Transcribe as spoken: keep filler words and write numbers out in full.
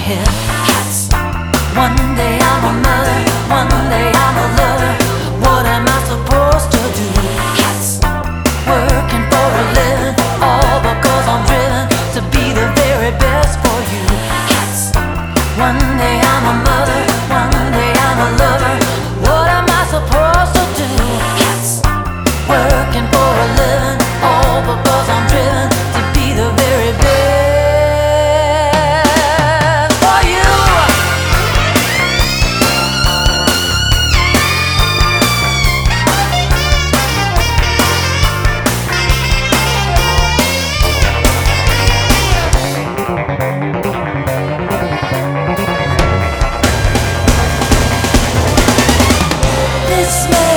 head. Hats. One day I'm a mother, one day I'm a lover. What am I supposed to do? Hats. Working for a living, all because I'm driven to be the very best for you. Hats. One day I'm a mother, one day I'm a lover. What am I supposed to do? Hats. Working for a living, all because I'm driven to be the very best for you. This man